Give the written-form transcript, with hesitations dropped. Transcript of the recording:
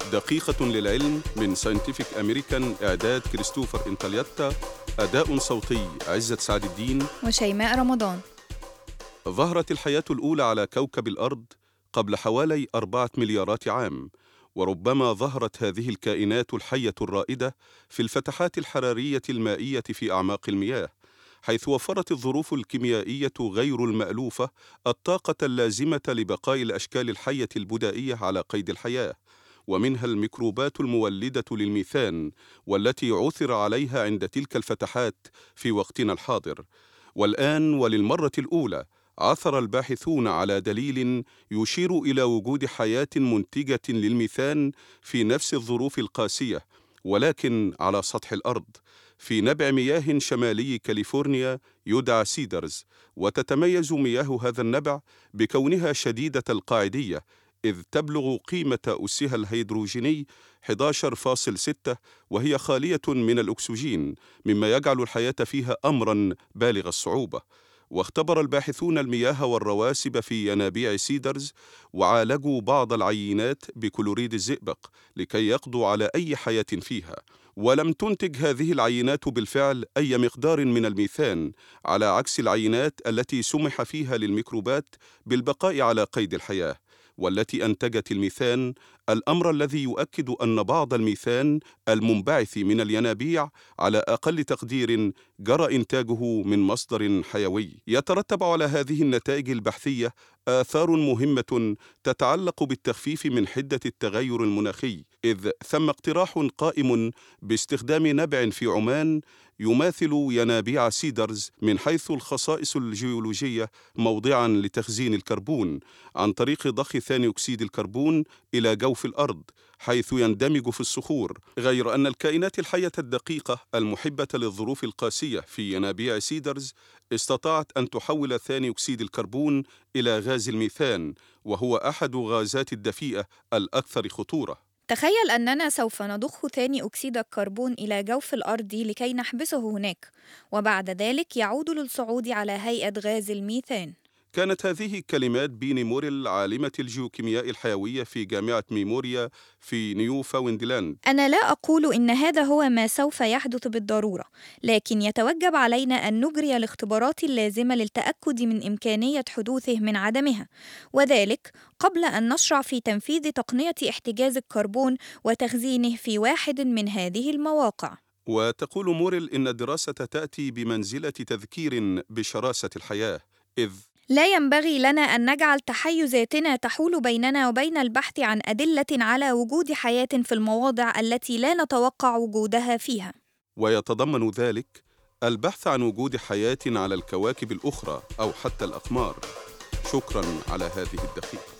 دقيقة للعلم من ساينتفك أمريكان، إعداد كريستوفر إنتالياتا، أداء صوتي عزت سعد الدين وشيماء رمضان. ظهرت الحياة الأولى على كوكب الأرض قبل حوالي 4 مليارات عام، وربما ظهرت هذه الكائنات الحية الرائدة في الفتحات الحرارية المائية في أعماق المياه، حيث وفرت الظروف الكيميائية غير المألوفة الطاقة اللازمة لبقاء الأشكال الحية البدائية على قيد الحياة، ومنها الميكروبات المولدة للميثان، والتي عثر عليها عند تلك الفتحات في وقتنا الحاضر. والآن وللمرة الأولى عثر الباحثون على دليل يشير إلى وجود حياة منتجة للميثان في نفس الظروف القاسية، ولكن على سطح الأرض، في نبع مياه شمالي كاليفورنيا يدعى سيدرز. وتتميز مياه هذا النبع بكونها شديدة القاعدية، إذ تبلغ قيمة أسها الهيدروجيني 11.6، وهي خالية من الأكسجين، مما يجعل الحياة فيها أمراً بالغ الصعوبة. واختبر الباحثون المياه والرواسب في ينابيع سيدرز، وعالجوا بعض العينات بكلوريد الزئبق لكي يقضوا على أي حياة فيها، ولم تنتج هذه العينات بالفعل أي مقدار من الميثان، على عكس العينات التي سمح فيها للميكروبات بالبقاء على قيد الحياة، والتي أنتجت الميثان، الأمر الذي يؤكد أن بعض الميثان المنبعث من الينابيع على أقل تقدير جرى إنتاجه من مصدر حيوي. يترتب على هذه النتائج البحثية آثار مهمة تتعلق بالتخفيف من حدة التغير المناخي، إذ ثم اقتراح قائم باستخدام نبع في عمان يماثل ينابيع سيدرز من حيث الخصائص الجيولوجية موضعاً لتخزين الكربون، عن طريق ضخ ثاني أكسيد الكربون إلى جوف الأرض، حيث يندمج في الصخور. غير أن الكائنات الحية الدقيقة المحبة للظروف القاسية في ينابيع سيدرز استطاعت أن تحول ثاني أكسيد الكربون إلى غاز الميثان، وهو أحد غازات الدفيئة الأكثر خطورة. تخيل أننا سوف نضخ ثاني أكسيد الكربون إلى جوف الأرض لكي نحبسه هناك، وبعد ذلك يعود للصعود على هيئة غاز الميثان. كانت هذه كلمات بيني موريل، عالمة الجيوكيمياء الحيوية في جامعة ميموريا في نيوفاوندلاند. أنا لا أقول إن هذا هو ما سوف يحدث بالضرورة، لكن يتوجب علينا أن نجري الاختبارات اللازمة للتأكد من إمكانية حدوثه من عدمها، وذلك قبل أن نشرع في تنفيذ تقنية احتجاز الكربون وتخزينه في واحد من هذه المواقع. وتقول موريل إن الدراسة تأتي بمنزلة تذكير بشراسة الحياة، إذ لا ينبغي لنا أن نجعل تحيزاتنا تحول بيننا وبين البحث عن أدلة على وجود حياة في المواضع التي لا نتوقع وجودها فيها. ويتضمن ذلك البحث عن وجود حياة على الكواكب الأخرى أو حتى الأقمار. شكراً على هذه الدقيقة.